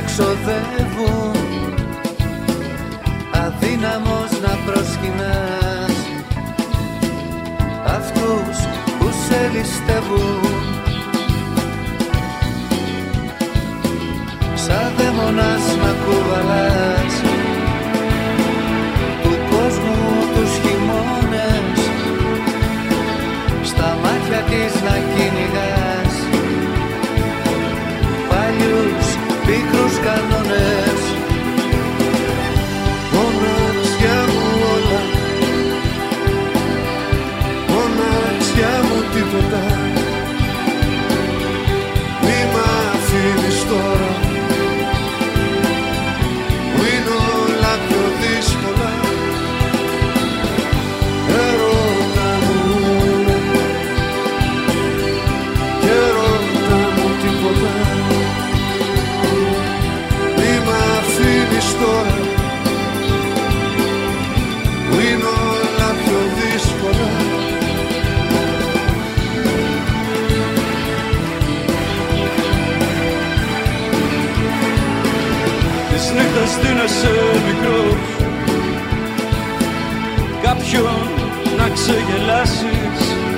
ξοδεύουν, αδύναμος να προσκυνάς αυτούς που σε ληστεύουν. Σαν δαίμονας να κουβαλάς του κόσμου τους χειμώνες, στα μάτια της να κυνηγάς παλιούς πίκρους κανόνες. Μοναξιά μου όλα, μοναξιά μου τίποτα, μη μ' αφήνεις τώρα που είναι όλα πιο δύσκολα. Ερώτα μου και ερώτα μου τίποτα, μη μ' αφήνεις τώρα που είναι όλα πιο δύσκολα. Της νύχτας δίνεσαι μικρός, κάποιον να ξεγελάσεις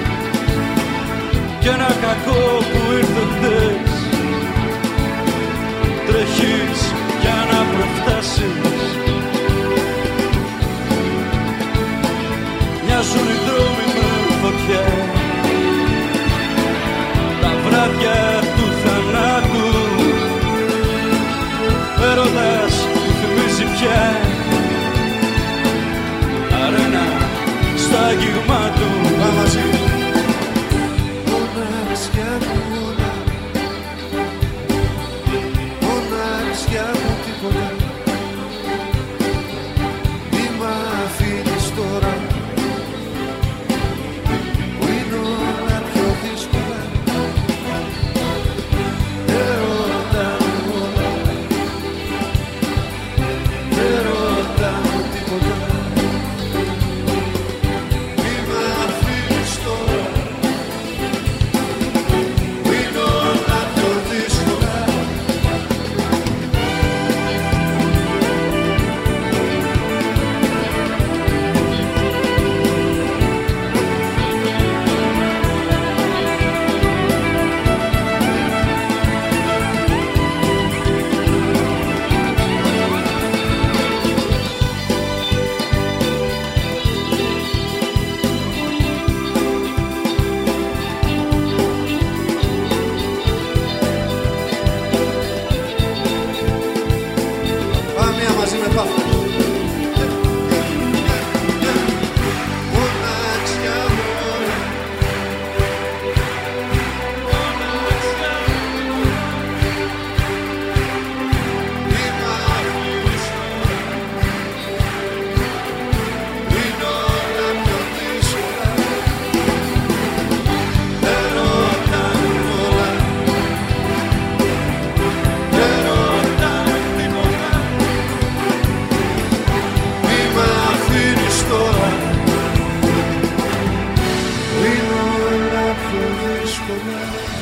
κι ένα κακό που ήρθε χτες. Τρέχεις για να προφτάσεις, μοιάζουν οι δρόμοι με φωτιά, τα βράδια του θανάτου. Έρωτας που θυμίζει πια αρένα στο άγγιγμα του. Μαζί. Μοναξιά μου όλα, μοναξιά μου τίποτα, μη μ' αφήνεις τώρα που είναι όλα πιο δύσκολα. Ερώτα μου όλα, ερώτα μου τίποτα, μη μ' αφήνεις τώρα που είναι όλα πιο δύσκολα. Πάμε μία μαζί με πάφο. Μοναξιά μου όλα, μοναξιά μου όλα, μη μ' αφήνεις τώρα, είναι όλα πιο δύσκολα. Ερώτα μου όλα, ερώτα μου τίποτα, μη μ' αφήνεις τώρα, είναι όλα πιο δύσκολα.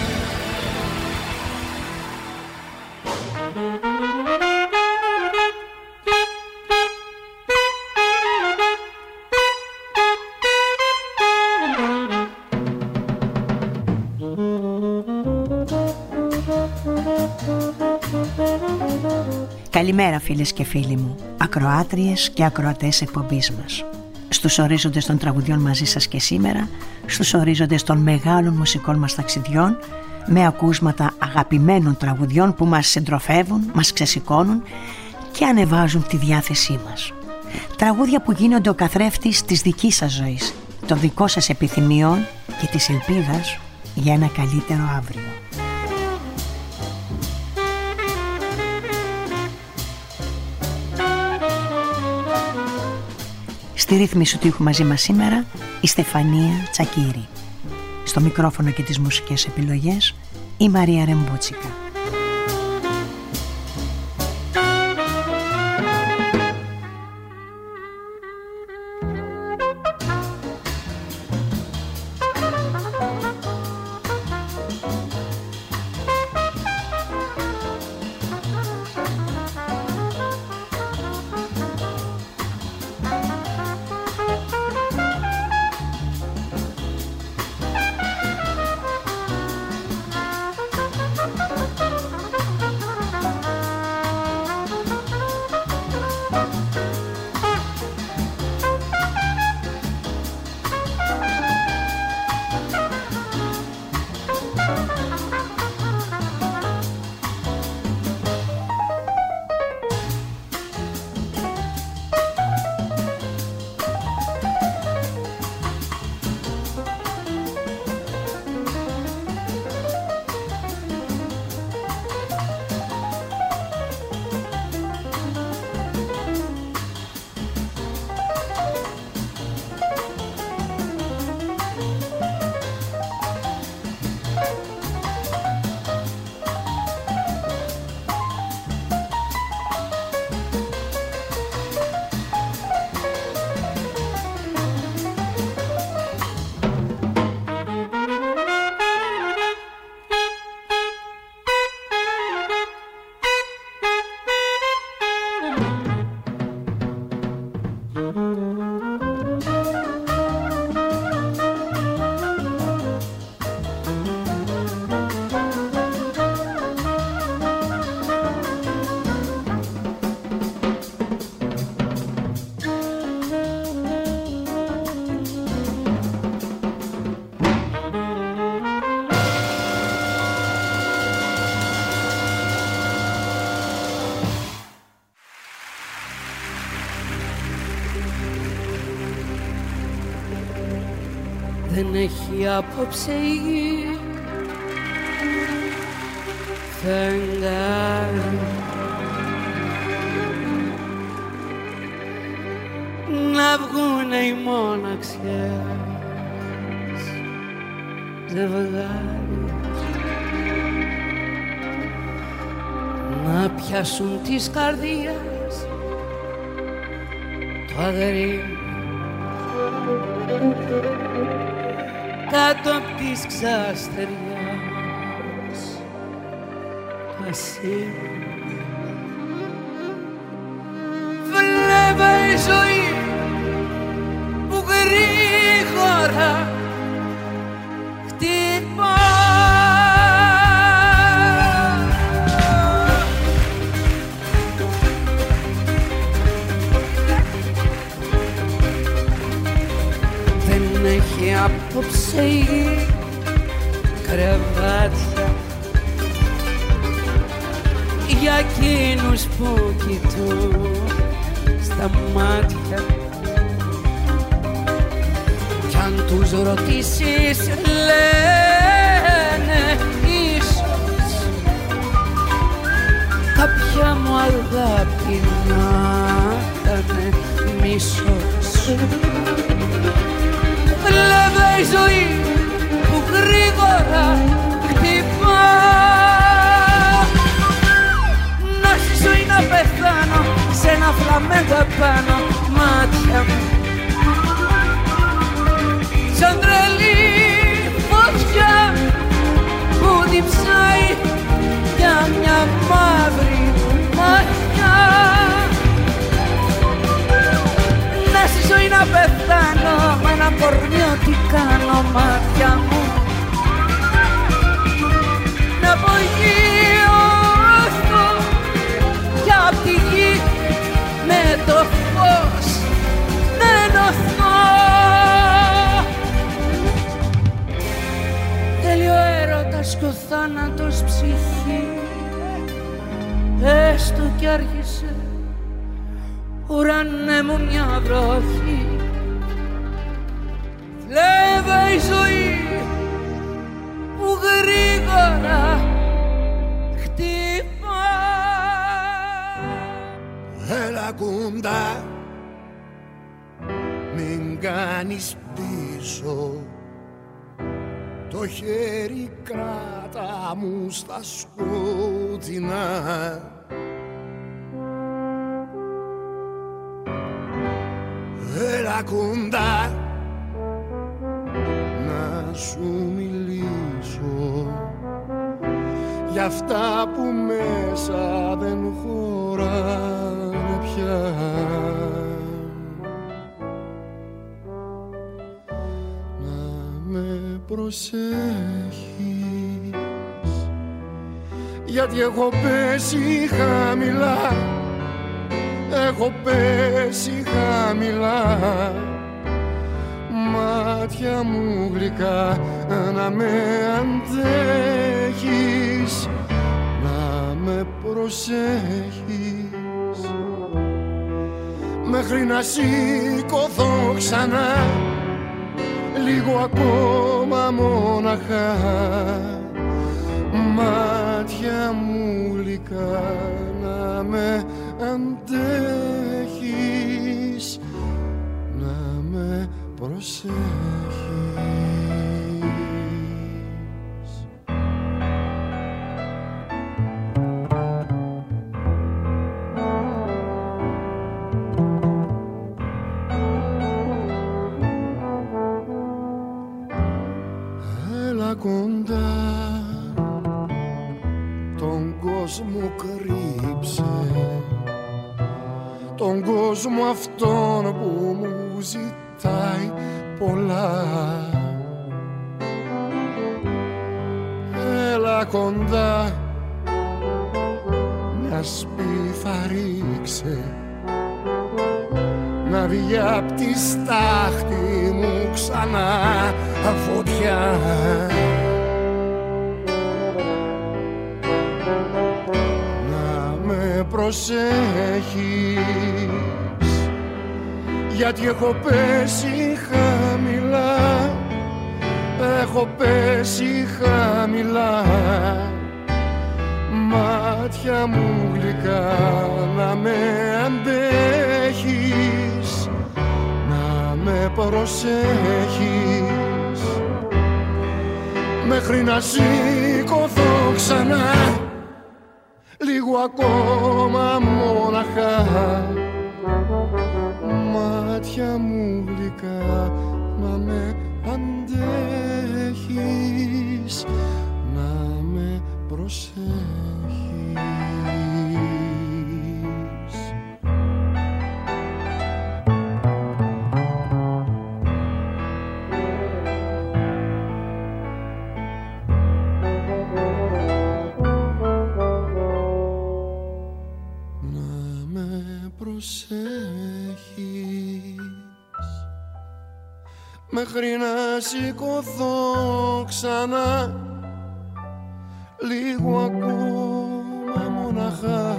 Καλημέρα φίλες και φίλοι μου, ακροάτριες και ακροατές εκπομπής μας. Στους ορίζοντες των τραγουδιών μαζί σας και σήμερα, στους ορίζοντες των μεγάλων μουσικών μας ταξιδιών, με ακούσματα αγαπημένων τραγουδιών που μας συντροφεύουν, μας ξεσηκώνουν και ανεβάζουν τη διάθεσή μας. Τραγούδια που γίνονται ο καθρέφτης της δικής σας ζωής, των δικών σας επιθυμιών και της ελπίδας για ένα καλύτερο αύριο. Στη ρύθμιση του ήχου μαζί μας σήμερα η Στεφανία Τσακύρη. Στο μικρόφωνο και τις μουσικές επιλογές η Μαρία Ρεμπούτσικα. Δεν έχει απόψε η γη φεγγάρι να βγουνε οι μοναξιές ζευγάρι να πιάσουν της καρδίας το αγρί κάτω απ' της ξαστεριάς το ασύ. Βλέπε η ζωή που γρήγορα χτυπά. Δεν έχει απόψε η γη κρεβάτια για εκείνους που κοιτούν στα μάτια κι αν τους ρωτήσεις λένε ίσως κάποια μου αγάπη να ήτανε μίσος. Βλέπε η ζωή που γρήγορα χτυπά. Να ζήσω ή να πεθάνω σε ένα φλαμέντο επάνω μάτια μου σαν τρελή φωτιά που διψάει για μια μαύρη ματιά. Να ζήσω ή να πεθάνω με ένα κορμιό τι κάνω μάτια μου να απογειωθώ κι απ' τη γη με το φως να ενωθώ. Θέλει ο έρωτας κι ο θάνατος ψυχή έστω κι άρχισε ουρανέ μου μια βροχή. Βλέπε η ζωή που γρήγορα χτυπά. Έλα κοντά, μην κάνεις πίσω, το χέρι κράτα μου στα σκοτεινά. Έλα κοντά να σου μιλήσω για αυτά που μέσα δεν χωράνε πια. Να με προσέχεις γιατί έχω πέσει χαμηλά, έχω πέσει χαμηλά. Μάτια μου γλυκά να με αντέχεις, να με προσέχεις μέχρι να σηκωθώ ξανά λίγο ακόμα μόναχα. Μάτια μου γλυκά να με αντέχεις, να με προσέχεις. Έλα κοντά, τον κόσμο κρύψε, τον κόσμο αυτόν που μου ζητάει πολλά. Έλα κοντά, μια σπίθα ρίξε, να βγει απ' τη στάχτη μου ξανά φωτιά. Να με προσέχεις γιατί έχω πέσει χαμηλά, έχω πέσει χαμηλά, μάτια μου γλυκά να με αντέχεις, να με προσέχεις, μέχρι να σηκωθώ ξανά, λίγο ακόμα μόναχα, μάτια μου γλυκά να με αντέχεις, να με προσέχεις. Μέχρι να σηκωθώ ξανά, λίγο ακόμα μοναχά,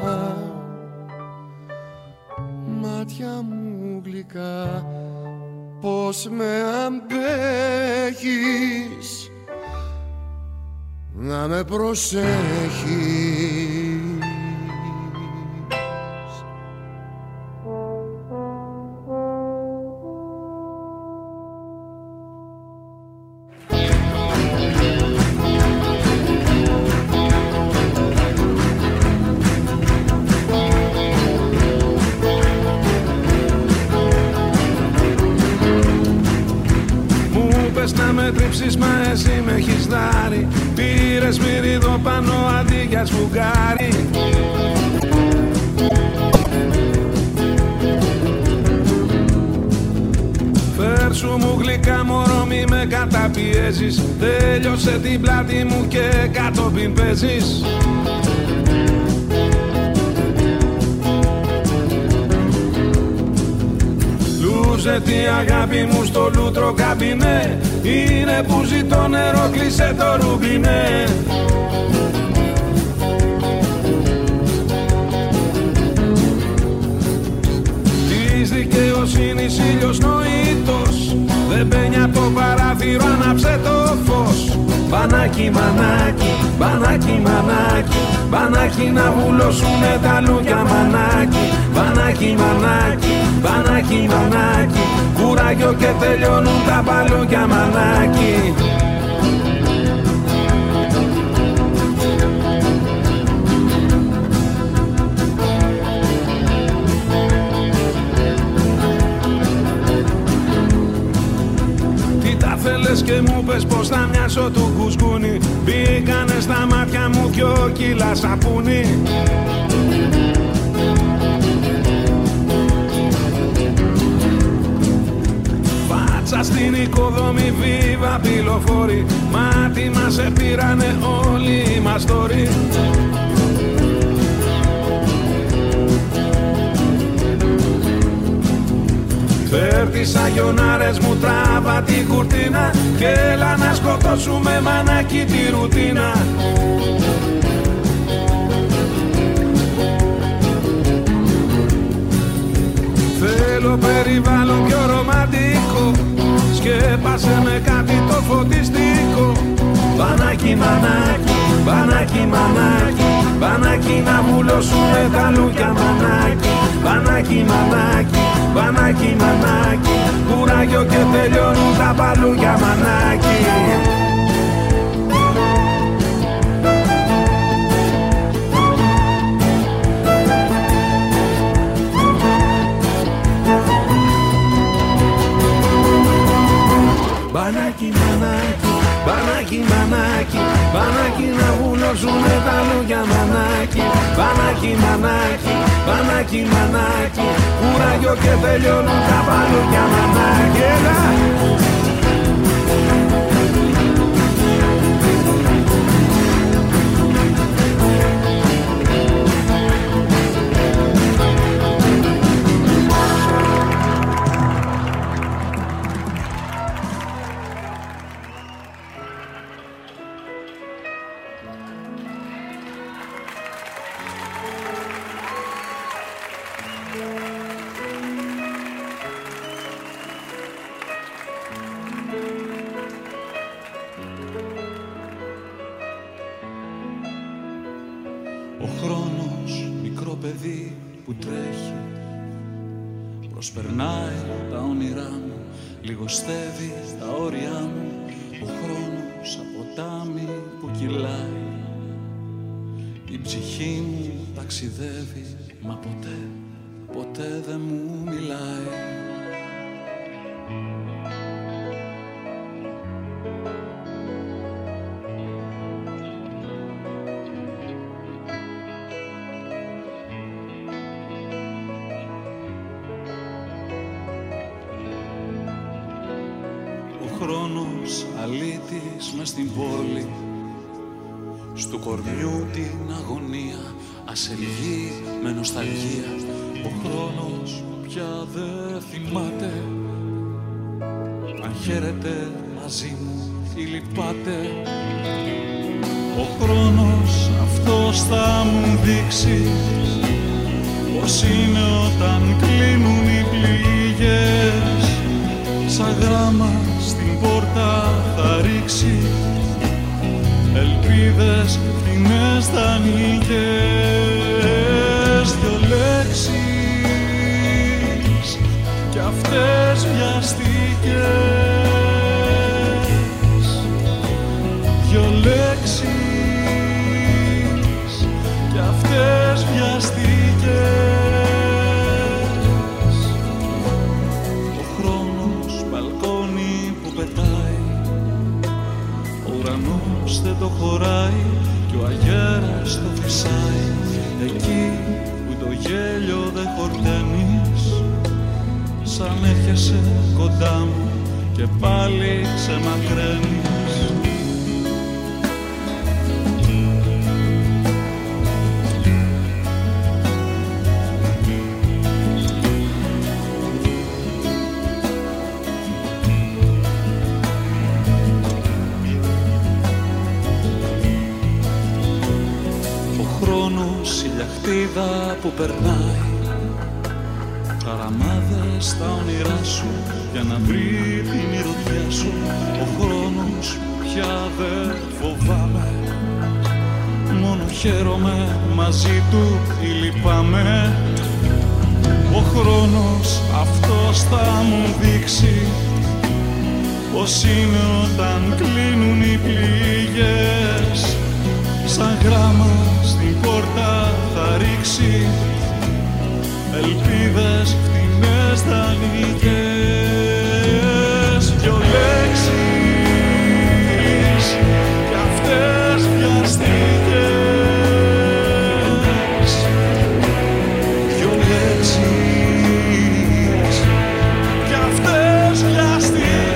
μάτια μου γλυκά, πως με αντέχεις, να με προσέχεις. Μα εσύ με έχεις δάρει, πήρες μυρίδο πάνω αντί για σφουγγάρι. Φέρσου μου γλυκά μωρό μη με καταπιέζεις, τέλειωσε την πλάτη μου και κατόπιν παίζεις. Λούζε τη αγάπη μου στο λούτρο καμπινέ, είναι που ζητώ νερό, κλείσε το ρουμπινέ. Της δικαιοσύνης ήλιος νοήτος, δεν μπαίνει από το παράθυρο, άναψε το φως. Μπανάκι μανάκι, μπανάκι μανάκι, μπανάκι να βουλώσουνε τα λούκια μανάκι. Μπανάκι μανάκι, μπανάκι μανάκι, κουράγιο και τελειώνουν τα παλούκια μανάκι. Τι τα θέλες και μου πες πως θα μοιάσω του κουσκούνι, μπήκανε στα μάτια μου 2 κιλά σαπούνι. Στην οικοδομή βίβα πυλοφόροι, μάτι μας επήρανε όλοι μας τόροι. Φέρ τις αγιονάρες μου, τράβα την κουρτίνα και έλα να σκοτώσουμε μανάκι τη ρουτίνα. Θέλω περιβάλλον πιο ρομαντικό, σκέπασε με κάτι το φωτιστικό. Μπανάκι μανάκι, μπανάκι μανάκι, μπανάκι να βουλώσουνε τα λούκια μανάκι. Μπανάκι μανάκι, μπανάκι μανάκι, κουράγιο και τελειώνουν τα παλούκια μανάκι. Μπανάκι μανάκι, μπανάκι μανάκι, μπανάκι να βουλώσουνε τα λούκια μανάκι. Μπανάκι μανάκι, μπανάκι μανάκι, κουράγιο και τελειώνουν τα παλούκια μανάκι. παιδί που τρέχει, προσπερνάει τα όνειρά μου, λιγοστεύει τα όρια μου, ο χρόνος από ποτάμι που κυλάει. Η ψυχή μου ταξιδεύει, μα ποτέ, ποτέ δεν μου μιλάει. Ο χρόνος αλήτης μες στην πόλη, στου κορμιού την αγωνία, ασελγή με νοσταλγία. Ο χρόνος πια δεν θυμάται αν χαίρεται μαζί μου ή λυπάται. Ο χρόνος αυτός θα μου δείξει πως είναι όταν κλείνουν οι πληγές. Σαν γράμμα στην πόρτα θα ρίξει ελπίδες φτηνές δανεικές. Δυο λέξεις κι αυτές βιαστικές. Δυο λέξεις κι αυτές βιαστικές. Ο χρόνος μπαλκόνι που πετάει, ο ουρανός δεν το χωράει κι ο αγέρας το φυσάει. Εκεί που το γέλιο δεν χορταίνεις, σαν έρχεσαι κοντά μου και πάλι ξεμακραίνεις. Που περνάει χαραμάδες στα όνειρά σου για να βρει την μυρωδιά σου. Ο χρόνος πια δεν φοβάμαι, μόνο χαίρομαι μαζί του ή λυπάμαι. Ο χρόνος αυτός θα μου δείξει πως είναι όταν κλείνουν οι πληγές. Σαν γράμμα στην πόρτα θα ρίξει ελπίδες φτηνές δανεικές. Δυο λέξεις κι αυτές βιαστικές. Δυο λέξεις κι αυτές βιαστικές.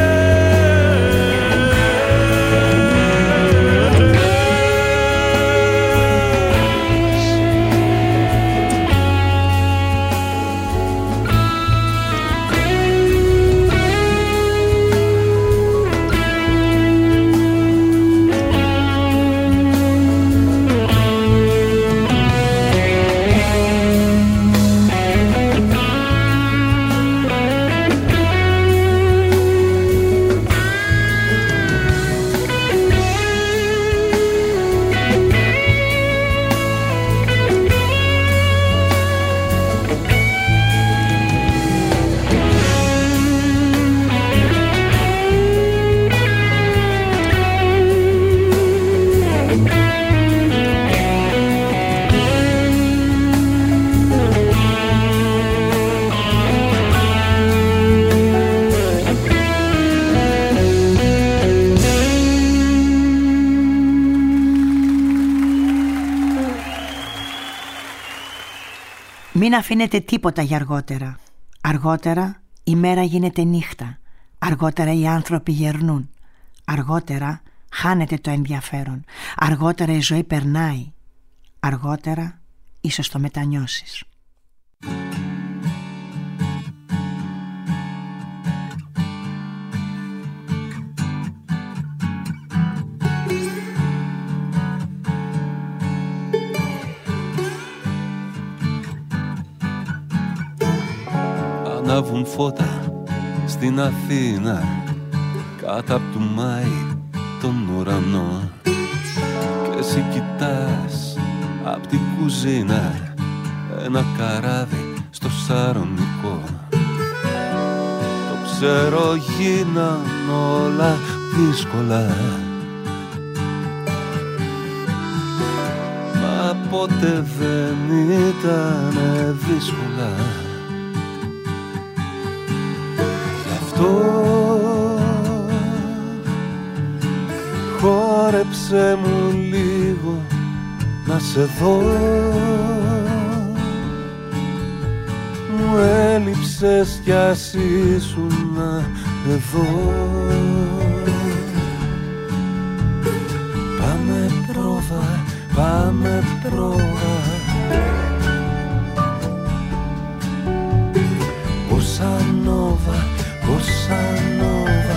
Μην αφήνετε τίποτα για αργότερα. Αργότερα η μέρα γίνεται νύχτα. Αργότερα οι άνθρωποι γερνούν. Αργότερα χάνεται το ενδιαφέρον. Αργότερα η ζωή περνάει. Αργότερα ίσως το μετανιώσεις. Ανάβουν φώτα στην Αθήνα κάτω απ' του Μάη τον ουρανό και εσύ κοιτάς απ' την κουζίνα ένα καράβι στο Σαρονικό. Το ξέρω, γίναν όλα δύσκολα, μα ποτέ δεν ήταν δύσκολα. Γι' αυτό χόρεψε μου λίγο να σε δω. Μου έλειψες κι ας ήσουν εδώ. Πάμε πρόβα, πάμε πρόβα. Bossa nova, bossa nova.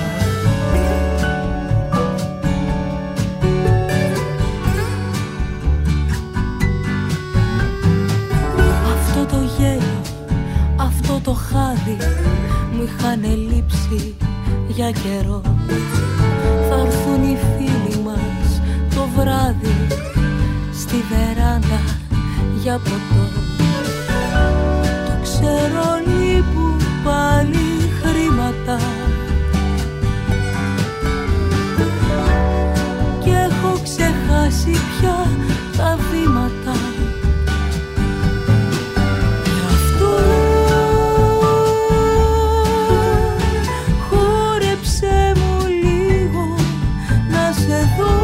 Αυτό το γέλιο, αυτό το χάδι μου είχαν λείψει για καιρό. Θα έρθουν οι φίλοι μας το βράδυ στη βεράντα για ποτό. Το ξέρω, λείπουν πάλι χρήματα και έχω ξεχάσει πια τα βήματα. Γι' αυτό χόρεψε μου λίγο να σε δω.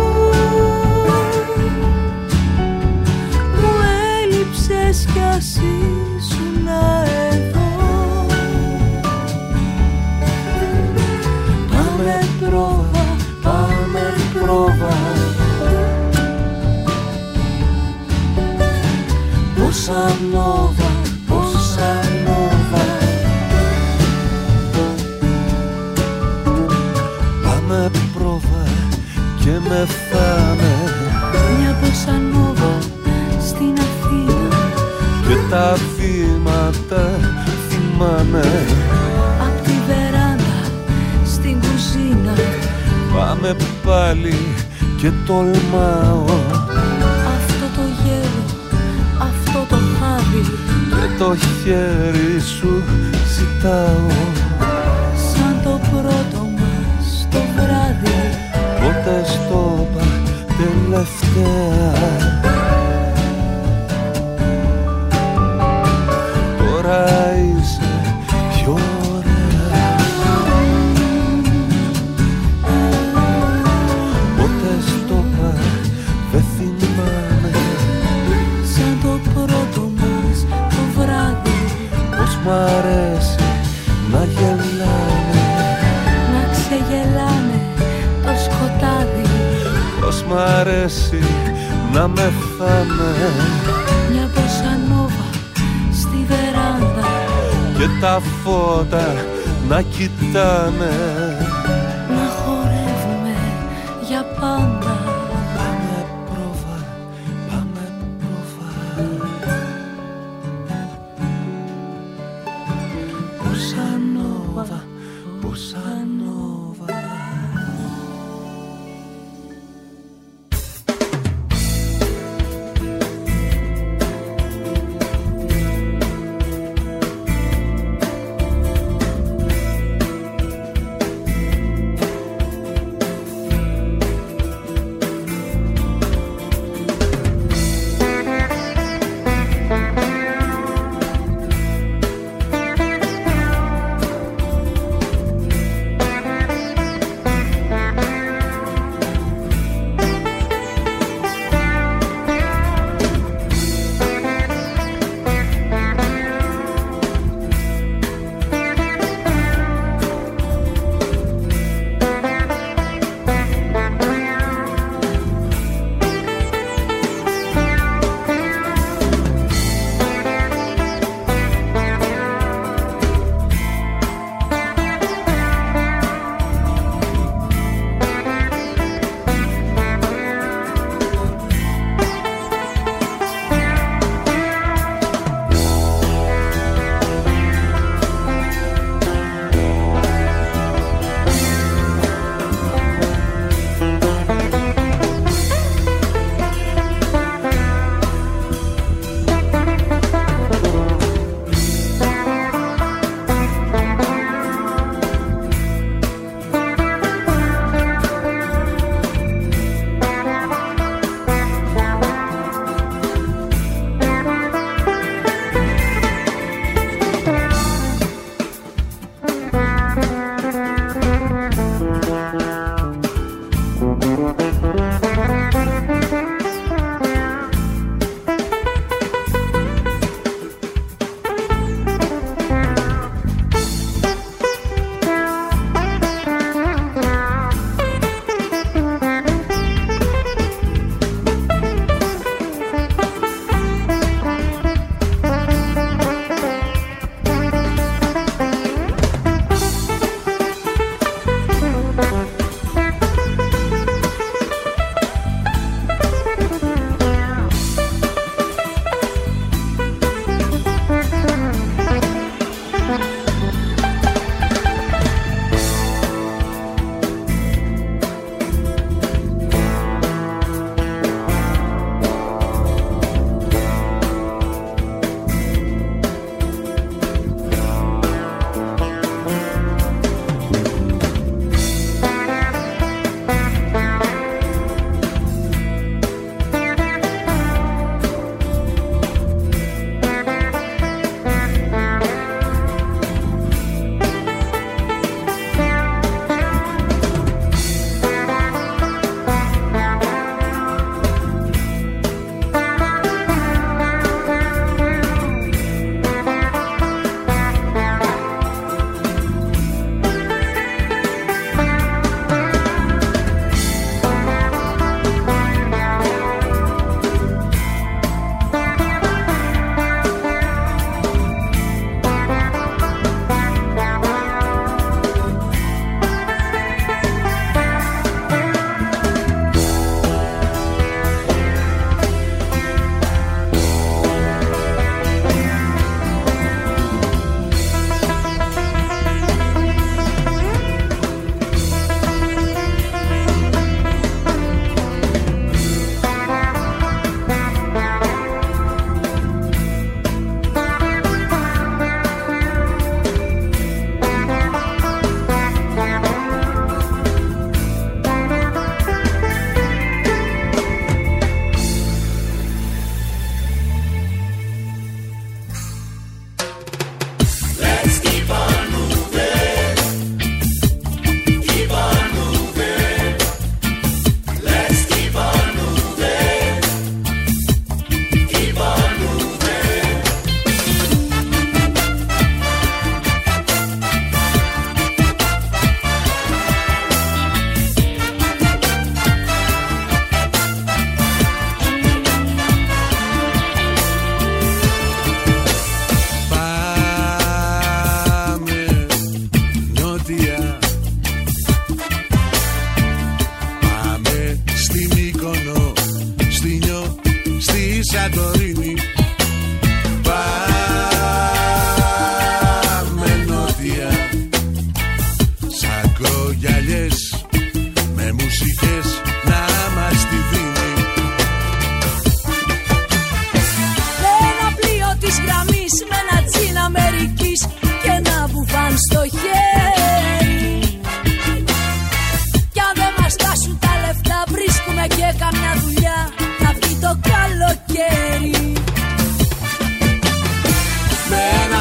Μου έλειψες κι ας ήσουν εδώ. Πάμε πρόβα, πάμε πρόβα. Bossa nova, bossa nova. Πάμε πρόβα και μεθάμε. Μια bossa nova στην Αθήνα Και τα βήματα θυμάμαι. απ' τη βεράντα στην κουζίνα. Πάμε πάλι και τολμάω. Αυτό το γέλιο, αυτό το χάδι Και το χέρι σου ζητάω. σαν το πρώτο μας το βράδυ. Πότε στο είπα τελευταία. Τώρα είσαι πιο ωραία. Πότε στο είπα δεν θυμάμαι. Σαν το πρώτο μας το βράδυ. Πως μ' αρέσει να γελάνε. Να ξεγελάνε το σκοτάδι. Πως μ' αρέσει να μεθάμε. Μια bossa nova στη βεράντα. Και τα φώτα να κοιτάνε. Να χορεύουμε για πάντα. Πάμε πρόβα, πάμε πρόβα. Bossa nova, bossa nova.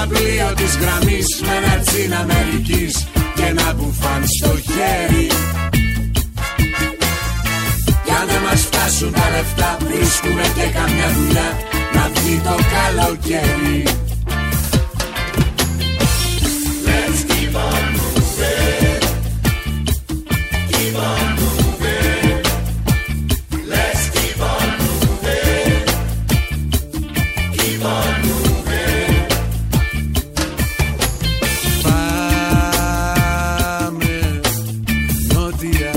πλοίο της γραμμής με ένα τζιν Αμερικής και ένα μπουφάν στο χέρι. Κι αν δεν μας φτάσουν τα λεφτά, βρίσκουμε και καμιά δουλειά να βγει το καλοκαίρι. Let's keep on moving, keep on moving, let's keep on moving, keep on moving. Πάμε νότια,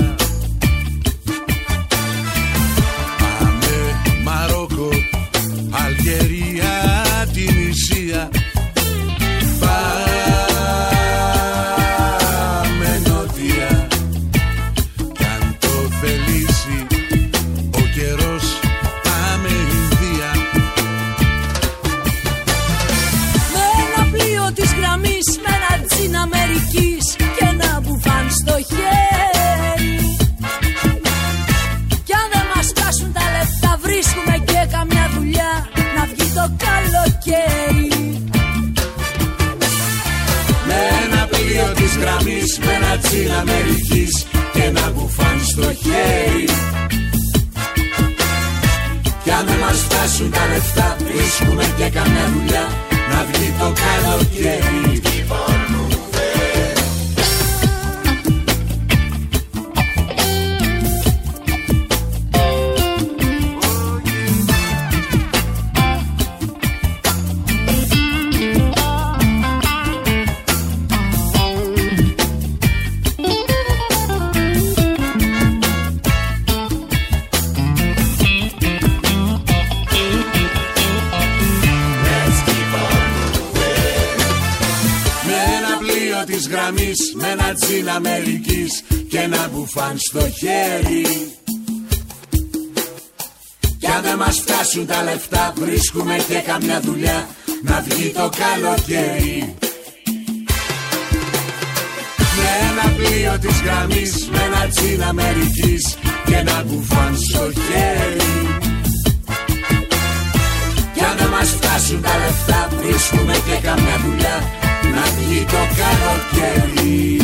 πάμε Μαρόκο, Αλγερία, Τινησία. Πάμε νότια, κι αν το θελήσει ο καιρός, πάμε Ινδία. Με ένα πλοίο της γραμμής, με ένα τζιν Αμερικής και ένα μπουφάν στο χέρι. Κι αν δεν μας φτάσουν τα λεφτά, βρίσκουμε και καμιά δουλειά να βγει το καλοκαίρι. Με ένα πλοίο της γραμμής, με ένα τζιν Αμερικής και ένα μπουφάν στο χέρι. Κι αν δεν μας φτάσουν τα λεφτά, βρίσκουμε και καμιά δουλειά να βγει το καλοκαίρι. Της γραμμής, με ένα τζιν Αμερικής και ένα μπουφάν στο χέρι. Κι αν δεν μας φτάσουν τα λεφτά, βρίσκουμε και καμιά δουλειά να βγει το καλοκαίρι. Με ένα πλοίο της γραμμής, με ένα τζιν Αμερικής και ένα μπουφάν στο χέρι. Κι αν δεν μας φτάσουν τα λεφτά, βρίσκουμε και καμιά δουλειά να βγει το καλοκαίρι.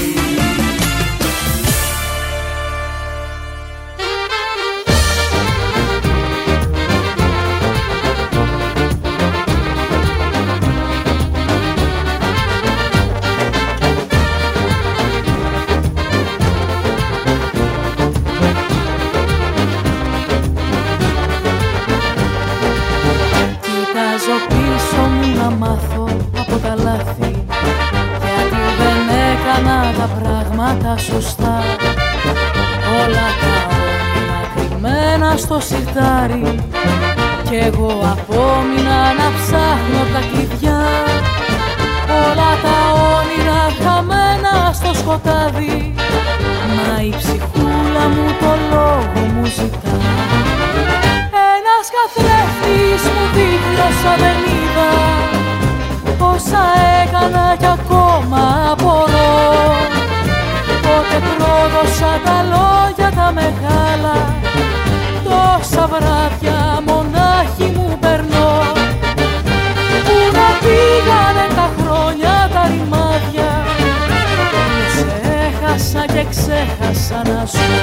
Κοιτάζω πίσω μου να μάθω από τα λάθη, γιατί δεν έκανα τα πράγματα σωστά. Όλα τα όνειρα κρυμμένα στο σιρτάρι, κι εγώ απόμεινα να ψάχνω τα κλειδιά. Όλα τα όνειρα χαμένα στο σκοτάδι, μα η ψυχούλα μου το λόγο μου ζητά. Ένας καθρέφτης μου δείχνει όσα δεν είδα, όσα έκανα κι ακόμα απορώ. Πότε πρόδωσα τα λόγια τα μεγάλα, τόσα βράδια μονάχη μου περνώ. Πού να πήγανε τα χρόνια τα ρημάδια, σε έχασα και ξέχασα να ζω.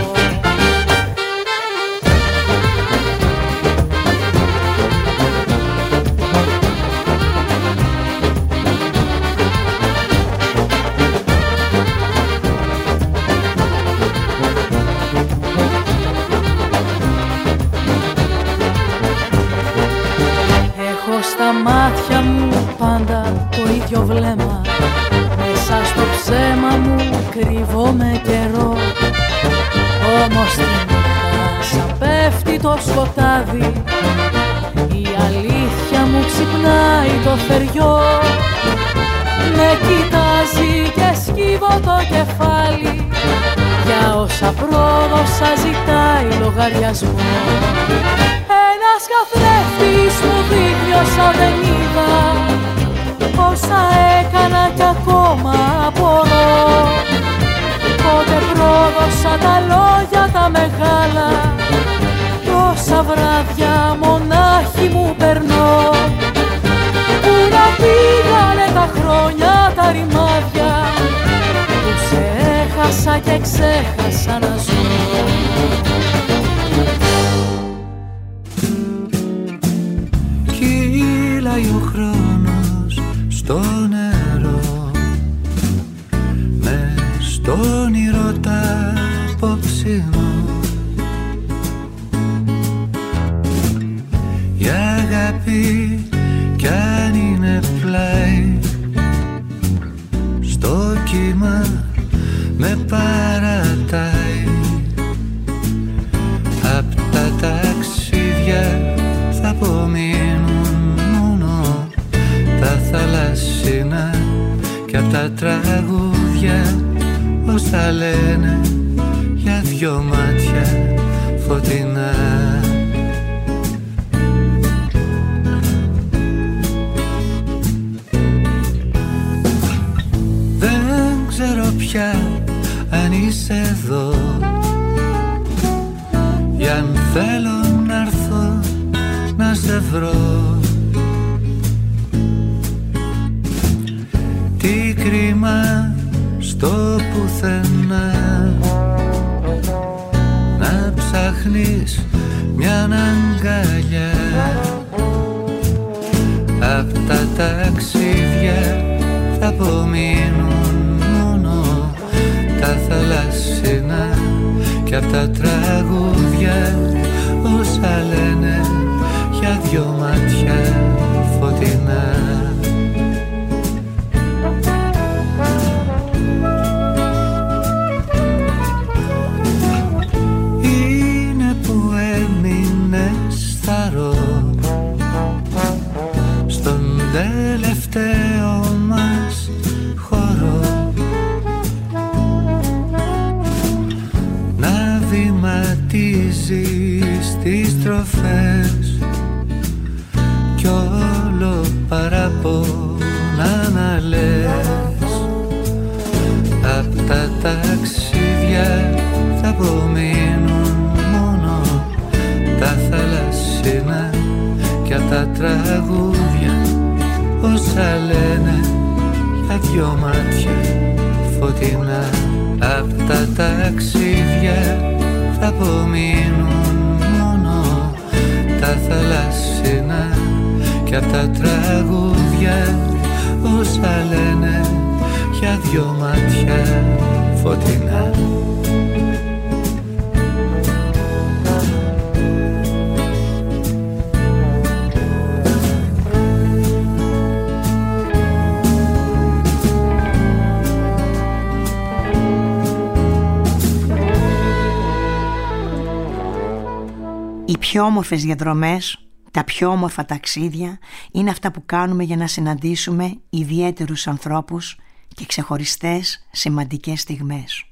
Στα μάτια μου πάντα το ίδιο βλέμμα, μέσα στο ψέμα μου κρύβομαι καιρό. Όμως τη νύχτα σαν πέφτει το σκοτάδι, η αλήθεια μου ξυπνάει το θεριό. Με κοιτάζει και σκύβω το κεφάλι, για όσα πρόδωσα ζητάει λογαριασμό. Ένας καθρέφτης μου δείχνει όσα δεν είδα, όσα έκανα κι ακόμα απορώ. Πότε πρόδωσα τα λόγια τα μεγάλα, τόσα βράδια μονάχη μου περνώ. Πού να πήγανε ξέχασα να ζω. Κύλαει ο χρόνος στο νερό, μες στον όνειρο τα απόψινο. Η αγάπη κι αν είναι πλάι, στο κύμα με παρατάει. Απ' τα ταξίδια θα απομείνουν μόνο τα θαλασσινά, κι απ' τα τραγούδια όσα λένε για δυο μάτια φωτεινά. Δεν ξέρω πια αν είσαι εδώ, ή αν θέλω να έρθω να σε βρω. Τι κρίμα στο πουθενά να ψάχνεις μια αγκαλιά. Απ' τα ταξίδια θα απομείνουν μόνο τα θαλασσινά, κι απ' τα τραγούδια όσα λένε για δυο μάτια φωτεινά. Είναι που έμεινες θαρώ στον τελευταίο μας χώρο, να βηματίζεις τις τροφές κι όλο παραπονά να λες. Απ' τα ταξίδια θα απομείνουν μόνο τα θαλασσινά, κι απ' τα τραγούδια όσα λένε για δυο μάτια φωτεινά. Απ' τα ταξίδια θα απομείνουν μόνο τα θαλασσινά, κι απ' τα τραγούδια όσα λένε για δυο μάτια φωτεινά. Οι πιο όμορφες διαδρομές, τα πιο όμορφα ταξίδια είναι αυτά που κάνουμε για να συναντήσουμε ιδιαίτερους ανθρώπους και ξεχωριστές σημαντικές στιγμές.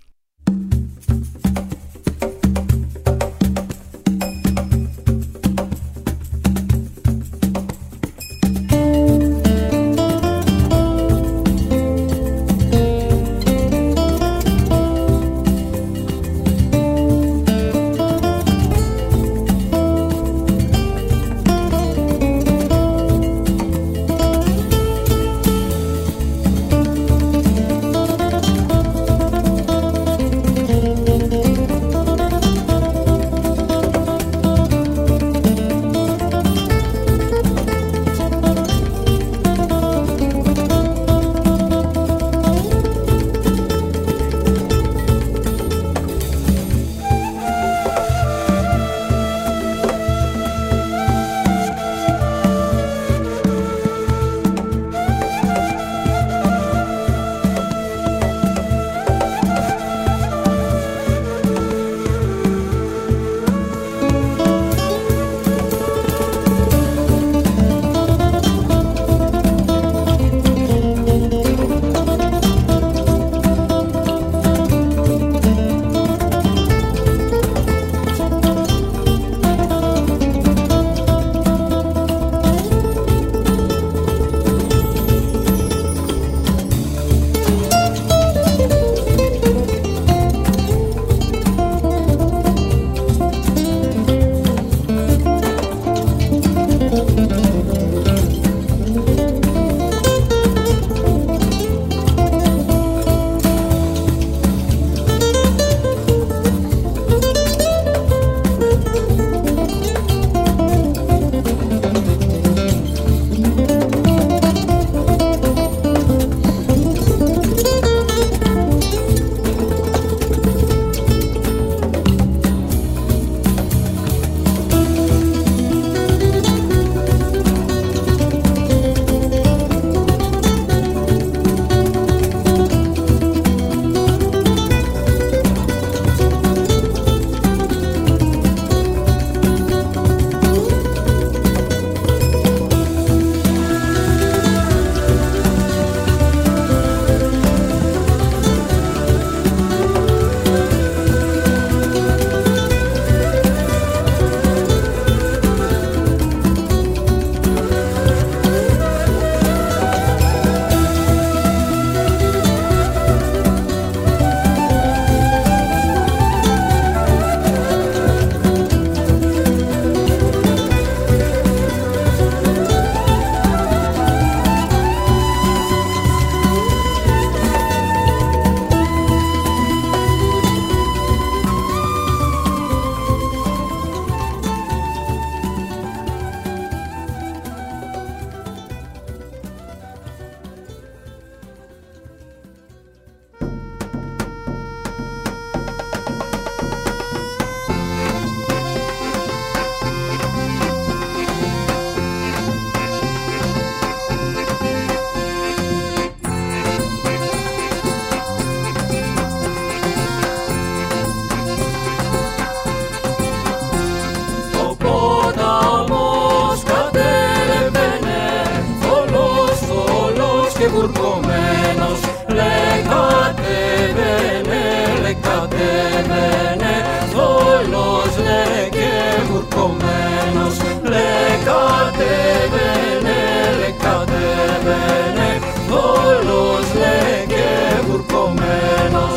γουρκωμένος. Λεκατέβαινε, λεκατέβαινε, θόλος λε και γουρκωμένος. Λεκατέβαινε, λεκατέβαινε, θόλος λε και γουρκωμένος.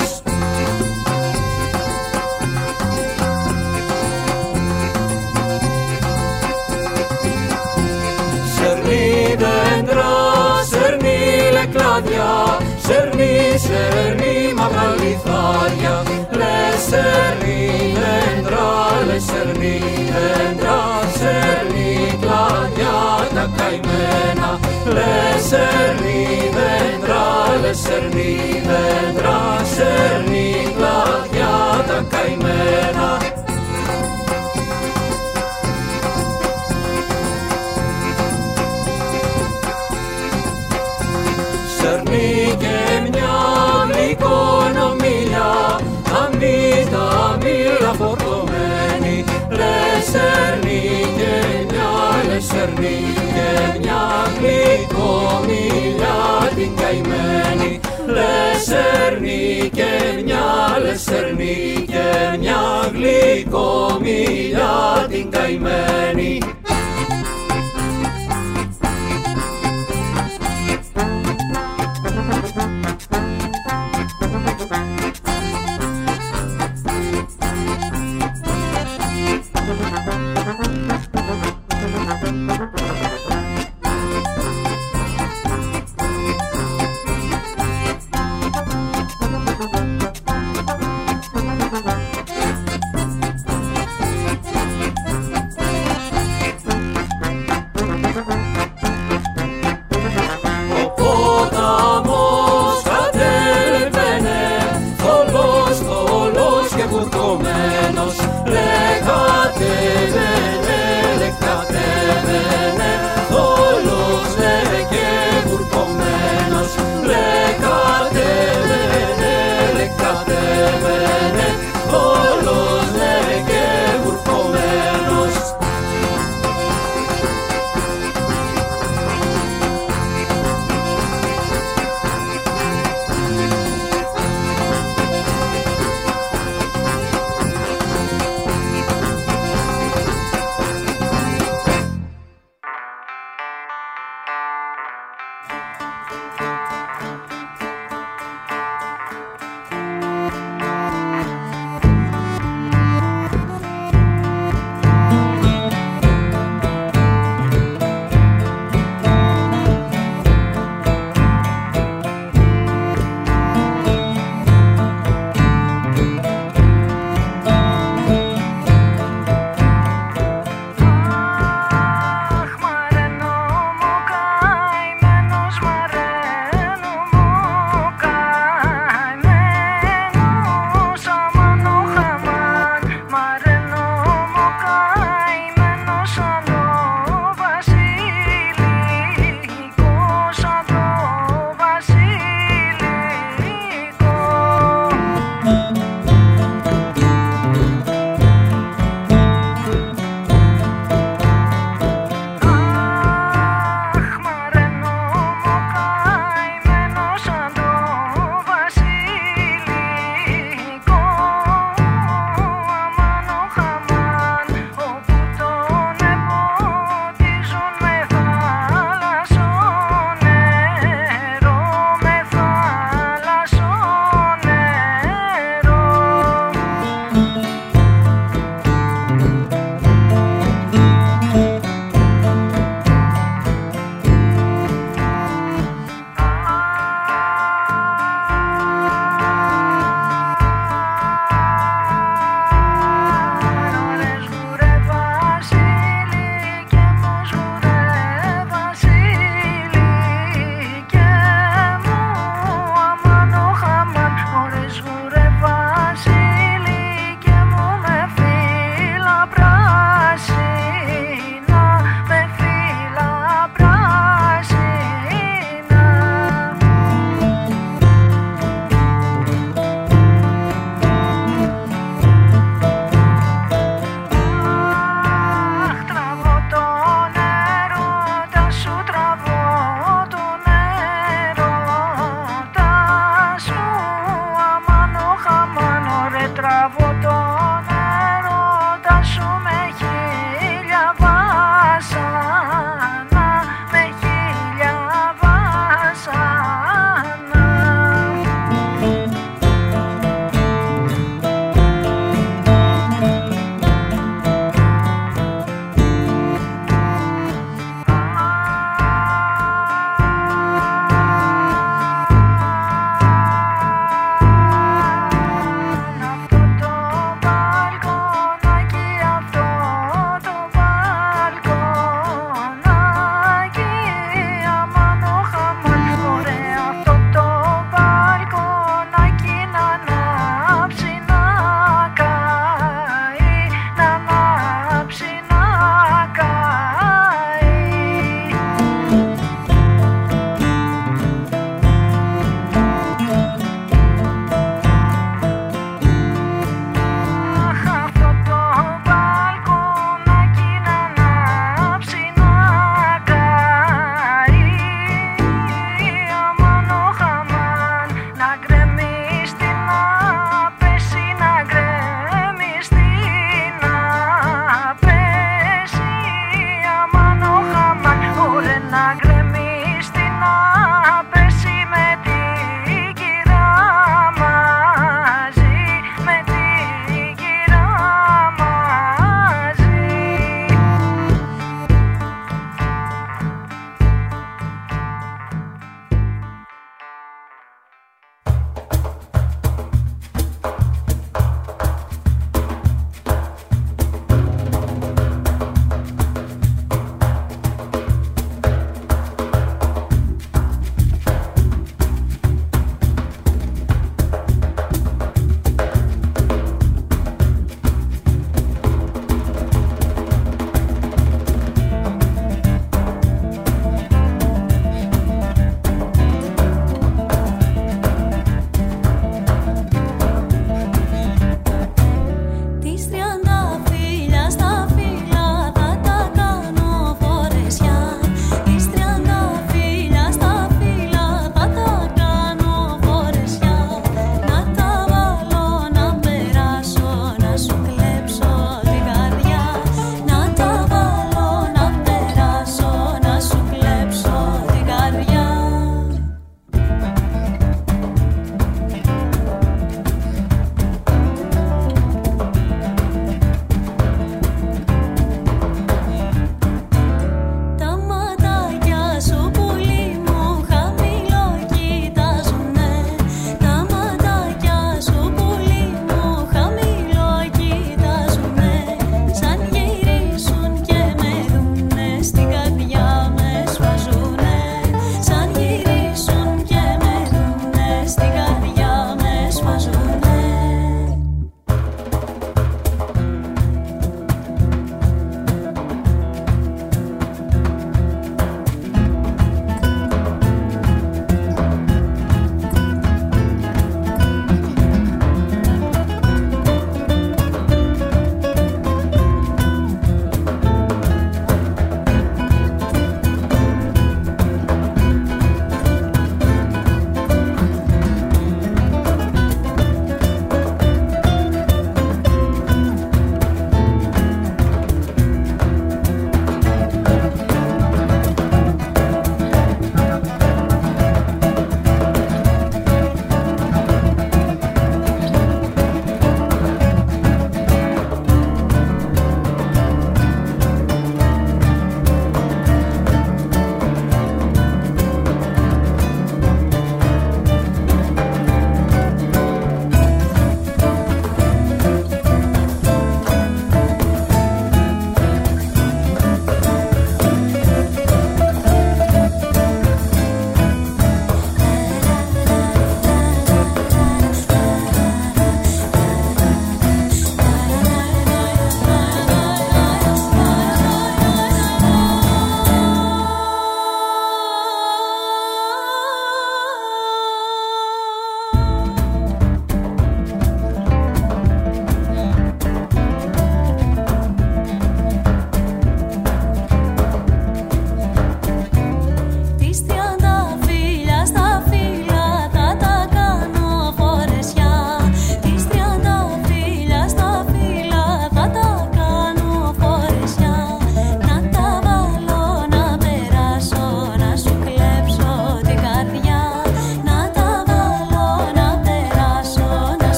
Σέρνει δέντρα, σέρνει λεκλάδια, σέρνει, σέρνει μαύρα λιθάρια. Λε σέρνει δέντρα, λε σέρνει δέντρα, σέρνει κλάδια τα καημένα. Λε σέρνει δέντρα, λε σέρνει δέντρα, σέρνει κλάδια τα καημένα. Σέρνει και μια γλυκονομίλια, τα μήλα φορτωμένη. Λε σέρνει και μια, λε σέρνει και μια γλυκομίλια την καημένη. Λε σέρνει και μια, λε σέρνει και μια γλυκομίλια την καημένη.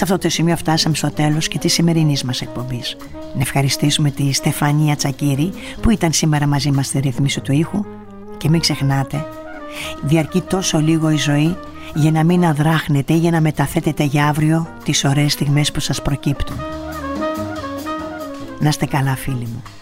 Σε αυτό το σημείο φτάσαμε στο τέλος και της σημερινής μας εκπομπής. Να ευχαριστήσουμε τη Στεφανία Τσακύρη που ήταν σήμερα μαζί μας στη ρύθμιση του ήχου. Και μην ξεχνάτε, διαρκεί τόσο λίγο η ζωή για να μην αδράχνετε ή για να μεταθέτετε για αύριο τις ωραίες στιγμές που σας προκύπτουν. Να είστε καλά, φίλοι μου.